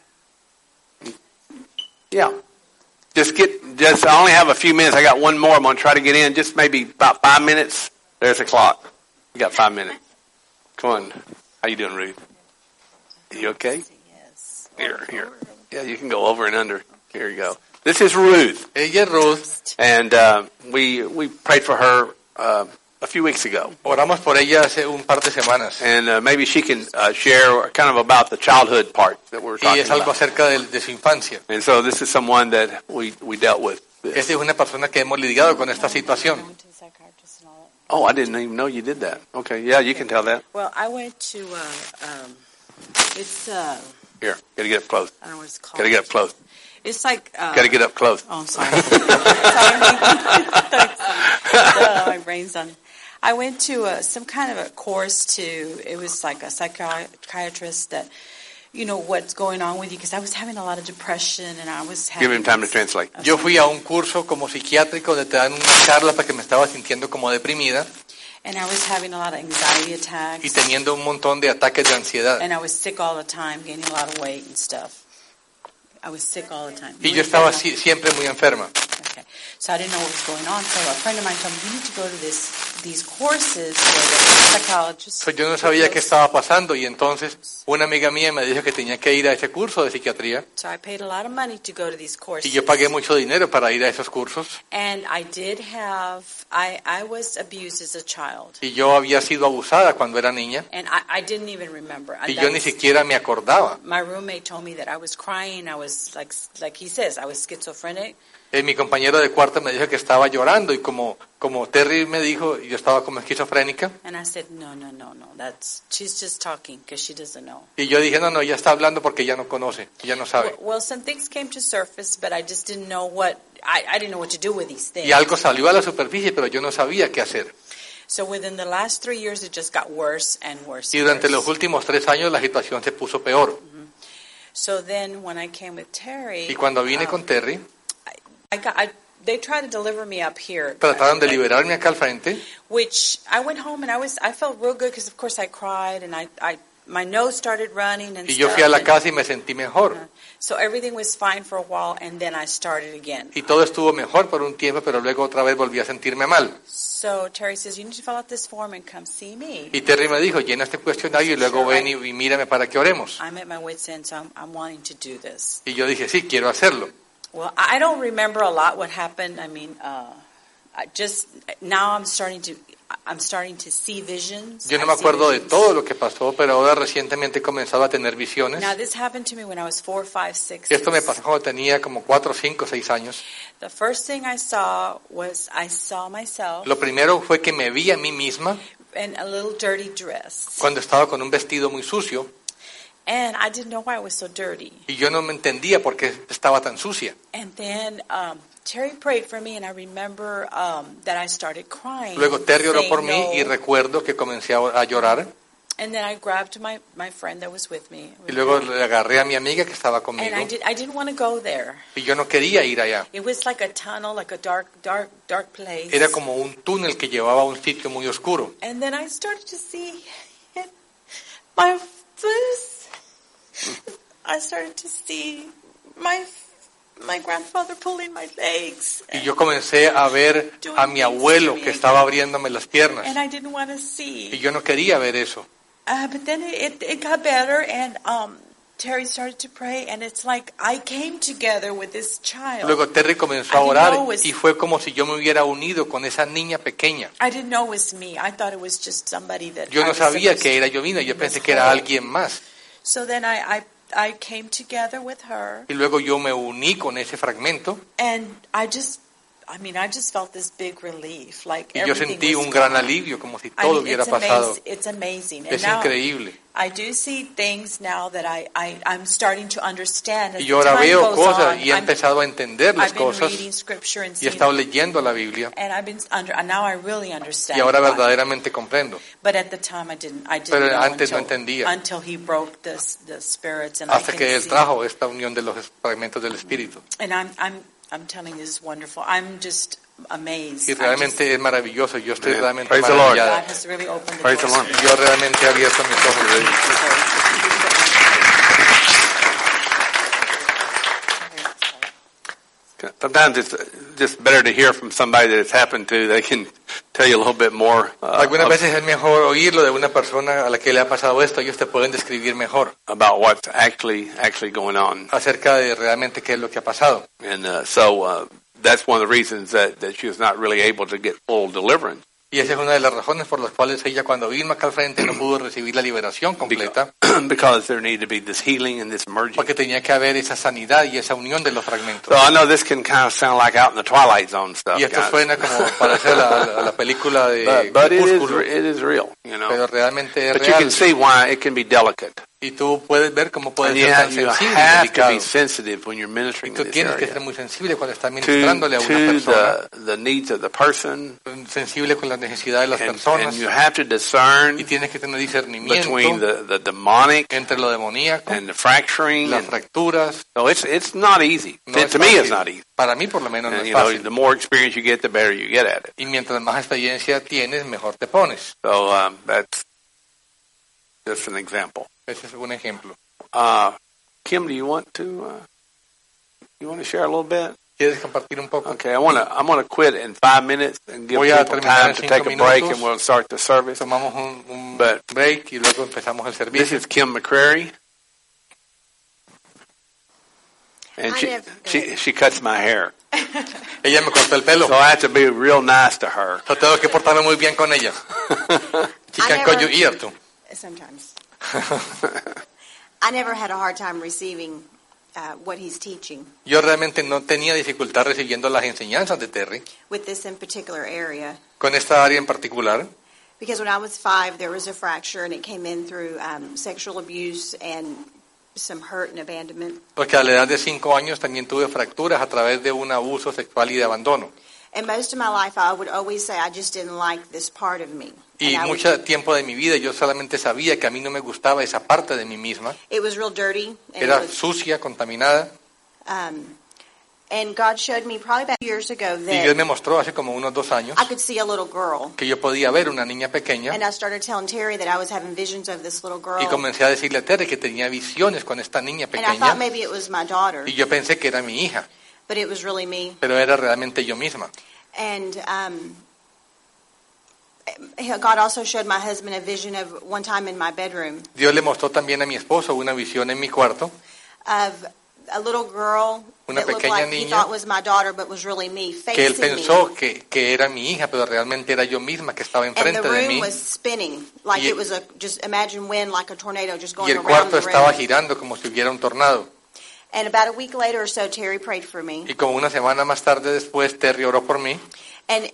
Yeah. Just get, just, I only have a few minutes. I got one more. I'm going to try to get in. Just maybe about five minutes. There's the clock. You got five minutes. Come on. How you doing, Ruth? You okay? Yes. Here, here. Yeah, you can go over and under. Here you go. This is Ruth. Ella es Ruth. And uh, we we prayed for her uh, a few weeks ago. Oramos por ella hace un par de semanas. And uh, maybe she can uh, share kind of about the childhood part that we're Y talking es algo about. acerca de, de su infancia. And so this is someone that we, we dealt with. this. Esta es una persona que hemos lidiado con esta situación. I went to the psychiatrist and all that. Oh, I didn't even know you did that. Okay, yeah, you can tell that. Well, I went to, uh, um, it's, uh, Here, gotta get up close. I don't know what it's called. Gotta get up close. It's like, uh, Gotta get up close. oh, I'm sorry. sorry. Duh, my brain's done. I went to uh, some kind of a course to, it was like a psychiatrist that, you know, what's going on with you, because I was having a lot of depression and I was having... Give him time to translate. Yo fui a un curso como psiquiátrico donde te dan una charla para que me estaba sintiendo como deprimida And I was having a lot of anxiety attacks. y teniendo un montón de ataques de ansiedad. And I was sick all the time, gaining a lot of weight and stuff. I was sick all the time. Y yo estaba si- siempre muy enferma. Okay. So I didn't know what was going on. So a friend of mine told me, you need to go to this, these courses where the psychologists... So, yo no sabía qué estaba pasando y entonces una amiga mía me dijo que tenía que ir a ese curso de psiquiatría So I paid a lot of money to go to these courses. y yo pagué mucho dinero para ir a esos cursos And I did have, I, I was abused as a child. y yo había sido abusada cuando era niña And I, I didn't even remember. y That yo ni was- siquiera me acordaba. My roommate told me that I was crying. I was like, like he says, I was schizophrenic. Eh, mi compañero de cuarto me dijo que estaba llorando y como, como Terry me dijo, yo estaba como esquizofrénica. And I said, no, no, no, no. That's she's just talking because she doesn't know. Y yo dije, no, no, ella está hablando porque ella no conoce, ella no sabe. Well, well, some things came to surface, but I just didn't know what I, I didn't know what to do with these things. Y algo salió a la superficie, pero yo no sabía qué hacer. So within the last three years, it just got worse and worse. Y and durante worse. los últimos tres años la situación se puso peor. So then, when I came with Terry, Y cuando vine um, con Terry, I got, I, they tried to deliver me up here. trataron de liberarme acá al frente. Which I went home and I was, I felt real good because of course I cried and I, I, my nose started running and Y yo stuff. fui a la and- casa y me sentí mejor. So everything was fine for a while and then I started again. Y todo estuvo mejor por un tiempo, pero luego otra vez volví a sentirme mal. So Terry says, you need to fill out this form and come see me. Y Terry me dijo, llena este cuestionario y luego ven y, y mírame para que oremos. I'm at my wit's end, so I'm, I'm wanting to do this. Y yo dije, sí, quiero hacerlo. Well, I don't remember a lot what happened. I mean, uh, I just now I'm starting to I'm starting to see visions. Yo no I me see acuerdo de visions. todo lo que pasó, pero ahora recientemente he comenzado a tener visiones. Now this happened to me when I was four, five, six. Esto me pasó cuando tenía como cuatro, cinco, seis años. The first thing I saw was I saw myself Lo primero fue que me vi a mí misma in a little dirty dress, cuando estaba con un vestido muy sucio and I didn't know why it was so dirty. y yo no me entendía por qué estaba tan sucia. And then um, Terry prayed for me, and I remember um, that I started crying. Luego Terry oró saying por mí no. y recuerdo que comencé a a llorar And then I grabbed my, my friend that was with me. y luego le agarré a mi amiga que estaba And conmigo I, did, I didn't want to go there. y yo no quería ir allá. It was like a tunnel, like a dark, dark, dark place. Era como un túnel que llevaba a un sitio muy oscuro. And then I started to see my face. I started to see my my grandfather pulling my legs. Y yo comencé a ver a mi abuelo que estaba abriéndome las piernas. And I didn't want to Y see. yo no quería ver eso. Uh, but then it, it got better, and um, Terry started to pray, and it's like I came together with this child. Luego Terry comenzó a orar y fue como si yo me hubiera unido con esa niña pequeña. I didn't know it was me. I thought it was just somebody that Yo I no was sabía supposed que era to- yo misma, yo pensé que era alguien más. So then I, I I came together with her, Y luego yo me uní con ese fragmento and I just, I mean, I just felt this big relief, like y yo everything sentí was un gran gone. alivio, como si I todo mean, hubiera it's pasado. amazing. It's amazing. And Es now increíble. I do see things now that I, I I'm starting to understand. As Y yo ahora time veo goes cosas on, y he I'm- empezado a entender las I've been cosas reading scripture and y he seeing, estado leyendo la Biblia and I've been under. And now I really understand. y ahora God. verdaderamente comprendo. But at the time I didn't. I didn't Pero know antes no until, entendía. until he broke the the spirits, and I Hasta can que Él see. trajo esta unión de los fragmentos del Espíritu. And I'm I'm I'm telling you, this is wonderful. I'm just amazed. Y I realmente es maravilloso. Yo estoy Amen. realmente Praise the Lord. just, God maravillada. has really opened the Praise the doors. Lord. Yo realmente he abierto mis ojos. Sometimes it's just better to hear from somebody that it's happened to. They can tell you a little bit more uh, Algunas of- veces es mejor oírlo de una persona a la que le ha pasado esto. Ellos te pueden describir mejor about what's actually actually going on. acerca de realmente qué es lo que ha pasado. And uh, so uh, that's one of the reasons that, that she was not really able to get full deliverance. Y esa es una de las razones por las cuales ella cuando vino acá al frente no pudo recibir la liberación completa, Because there needed to be this healing and this merging. porque tenía que haber esa sanidad y esa unión de los fragmentos. So I know this can kind of sound like out in the Twilight Zone stuff, Y esto guys. suena como parecer a la, a la película de But, but it, is, Crepúsculo, it is real, you know. pero realmente es But you real. can see why it can be delicate. Y tú puedes ver cómo puede And ser you tan have, you sensible y have to delicado. be sensitive when you're Y ministering tú in this tienes que ser area muy sensible cuando estás to, ministrándole a una to persona, the, the needs of the person. sensible con las necesidades de las And, personas, and you have to discern y tienes que tener between discernimiento the, the demonic entre lo demoníaco, and the fracturing. las And, fracturas. so it's it's not easy. No to es to me, it's fácil. not easy. Para mí, por lo menos, no And, es you know, fácil. the more experience you get, the better you get at it. Y mientras más experiencia tienes, mejor te pones. So um, that's just an example. Ese es un ejemplo. Uh, Kim, do you want to uh, you want to share a little bit? ¿Quieres compartir un poco? Okay, I want to I'm going to quit in five minutes and give Voy a people terminar time en to cinco take a break, minutos. and we'll start the service. Tomamos un, un But- break y luego empezamos el This servicio. is Kim McCrary, and I she never- she she cuts my hair, Ella me cortó el pelo. so I have to be real nice to her. Yo tengo que portarme muy bien con ella. She I can never- cut your ear too. Sometimes. I never had a hard time receiving uh, what he's teaching Yo realmente no tenía dificultad recibiendo las enseñanzas de Terry with this in particular area. con esta área en particular, Because when I was five, there was a fracture, and it came in through um, sexual abuse and some hurt and abandonment. porque a la edad de cinco años también tuve fracturas a través de un abuso sexual y de abandono. And most of my life, I would always say, I just didn't like this part of me. Y And I would- mucho tiempo de mi vida yo solamente sabía que a mí no me gustaba esa parte de mí misma. it was real dirty. And, it Era was, sucia, contaminada. um, and God showed me probably about years ago Y Dios that me mostró hace como unos dos años I could see a little girl. que yo podía ver una niña pequeña. And I started telling Terry that I was having visions of this little girl. Y comencé a decirle a Terry que tenía visiones con esta niña And I thought pequeña. maybe it was my daughter, Y yo pensé que era mi hija, but it was really me. pero era realmente yo misma. And um, God also showed my husband a vision of one time in my bedroom Dios le mostró también a mi esposo una visión en mi cuarto, of a little girl Una that looked pequeña like he niña thought was my daughter, but was really me, que él facing me. pensó que, que era mi hija, pero realmente era yo misma que estaba And the enfrente de room mí. was spinning like Y- it was a, just imagine wind like a tornado just Y going el around cuarto the estaba room. girando como si hubiera un tornado. And about a week later or so, Terry prayed for me. Y como una semana más tarde después, Terry oró por mí. And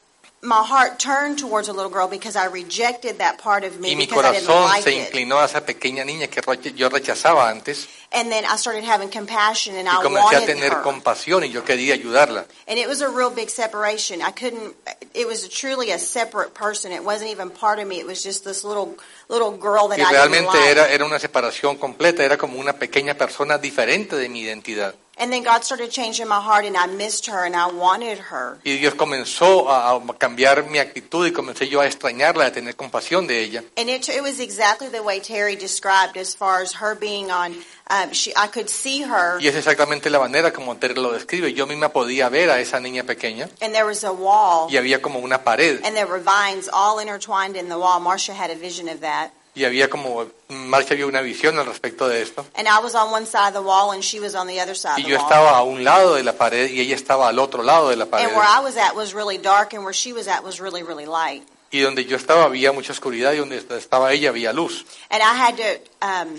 my heart turned towards a little girl because I rejected that part of me Y mi because I didn't corazón like se it. inclinó a esa pequeña niña que reche- yo rechazaba antes. And then I started having compassion and Y I comencé a wanted tener her. compasión y yo quería ayudarla. And it was a real big separation. I couldn't, it was truly a separate person. It wasn't even part of me. It was just this little little girl that Y I didn't realmente like. era, era una separación completa, era como una pequeña persona diferente de mi identidad. And then God started changing my heart and I missed her and I wanted her. Y Dios comenzó a, a cambiar mi actitud y comencé yo a extrañarla, a tener compasión de ella. And it, it was exactly the way Terry described as far as her being on, um, she, I could see her Y es exactamente la manera como Terry lo describe. Yo misma podía ver a esa niña pequeña and there was a wall y había como una pared. and there were vines all intertwined in the wall. Marcia had a vision of that. Y había como, Marcia vio una visión al respecto de esto. And I was on one side of the wall and she was on the other side Y of the yo wall. estaba a un lado de la pared y ella estaba al otro lado de la pared. And where I was at was really dark and where she was at was really, really light. Y donde yo estaba había mucha oscuridad y donde estaba ella había luz. And I had to um,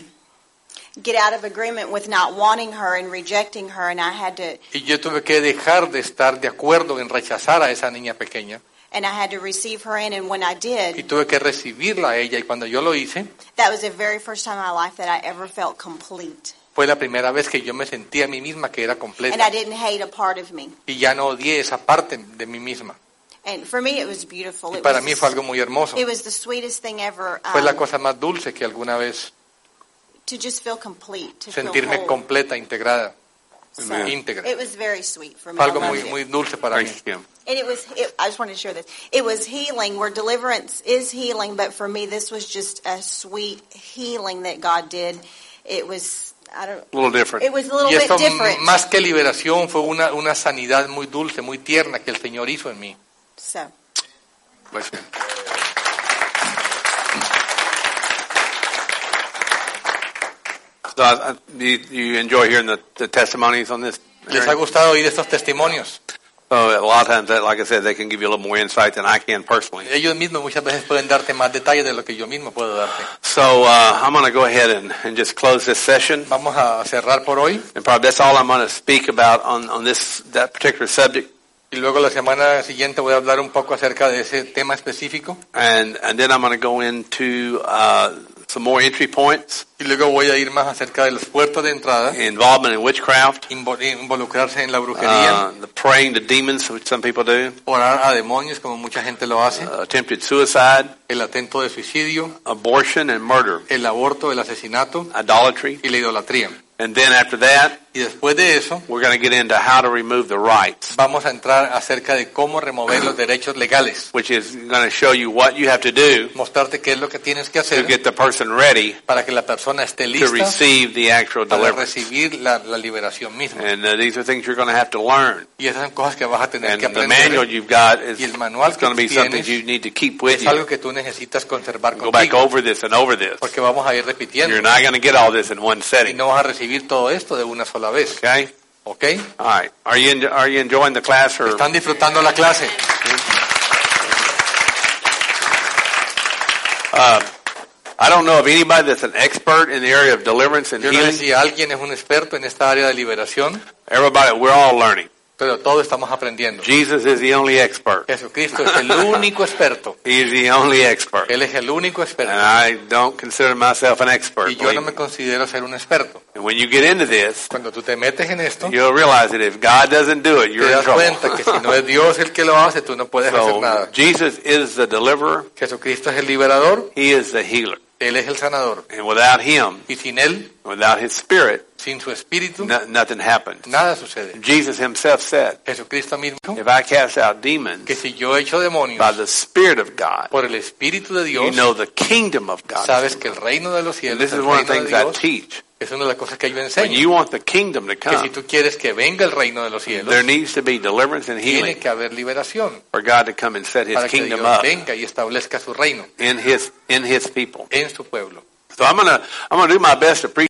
get out of agreement with not wanting her and rejecting her, and I had to Y yo tuve que dejar de estar de acuerdo en rechazar a esa niña pequeña. and I had to receive her in. And when I Y did, tuve que recibirla a ella. Y cuando yo lo hice, that was the very first time in my life that I ever felt complete. fue la primera vez que yo me sentí a mí misma que era And I completa. didn't hate a part of me. Y ya no odié esa parte de mí misma. And for me, it was beautiful. Y It para was, mí fue algo muy hermoso. it was the sweetest thing ever. Fue la um, cosa más dulce que alguna vez to just feel complete, to feel sentirme whole. completa, integrada, So, íntegra. it was very sweet for me. Fue I algo loved muy, it. muy dulce para mí. Thanks, Kim. And it was, it, I just wanted to share this. It was healing, where deliverance is healing, but for me, this was just a sweet healing that God did. It was, I don't, A little different. it was a little Y bit esto, different. más que liberación, fue una, una sanidad muy dulce, muy tierna que el Señor hizo en mí. So, Bless you. So, uh, you, you enjoy hearing the, the testimonies on this? ¿Les ha gustado oír estos testimonios? So a lot of times, that, like I said, they can give you a little more insight than I can personally. Ellos mismos muchas veces pueden darte más detalles de lo que yo mismo puedo darte. So uh, I'm going to go ahead and, and just close this session. Vamos a cerrar por hoy And probably that's all I'm going to speak about on, on this that particular subject. y luego la semana siguiente voy a hablar un poco acerca de ese tema específico And and then I'm going to go into uh, some more entry points, y luego voy a ir más acerca de los puertos de entrada, involvement in witchcraft, invo- involucrarse en la brujería, uh, the praying to demons, which some people do, orar a demonios como mucha gente lo hace, uh, attempted suicide, el atento de suicidio, abortion and murder, el aborto, el asesinato idolatry. y la idolatría. And then after that, Y después de eso we're going to get into how to remove the rights, vamos a entrar acerca de cómo remover los derechos legales, which is going to show you what you have to do mostrarte qué es lo que tienes que to hacer get the person ready para que la persona esté to lista receive the actual para deliverance. recibir la, la liberación misma. And uh, these are things you're going to have to learn. Y esas son cosas que vas a tener And que the manual aprender. you've got is Y el manual it's going to que be something tienes you need to keep with Es algo you. que tú necesitas conservar Go back contigo, over this and over this. porque vamos a ir repitiendo. You're not going to get all this in one Y setting. no vas a recibir todo esto de una sola vez. Okay? ¿Ok? All right. Are you en- are you enjoying the class or? ¿Están disfrutando la clase? Uh, I don't know of anybody that's an expert in the area of deliverance and Yo no sé healing. si alguien es un experto en esta área de liberación, Everybody, we're all learning. pero todos estamos aprendiendo. Jesus is the only expert. Jesucristo es el único experto. He is the only expert. Él es el único And experto. I don't consider myself an expert. Y yo no believe me me. considero ser un experto. And when you get into this, Cuando tú te metes en esto, you'll realize that if God doesn't do it, te you're in das cuenta trouble. que si no es Dios el que lo hace, tú no puedes hacer So nada. Jesus is the deliverer. Jesucristo es el liberador, He is the healer. Él es el sanador. And without Him, Y sin Él, without His Spirit, sin su espíritu, no, nothing happens. nada sucede. Jesus Himself said, Jesucristo mismo dijo if I cast out demons que si yo echo demonios by the Spirit of God, por el Espíritu de you Dios, know the kingdom of God. sabes que el reino de los And cielos, this is el one of the reino de things I Dios, teach. es una de las cosas que yo When enseño. you want the kingdom to Que si come, tú quieres que venga el reino de los cielos, there needs to be deliverance and tiene healing que haber liberación for God to come and set His para que kingdom Dios up venga y establezca su reino in His in His people. en su pueblo. So I'm gonna I'm gonna do my best to preach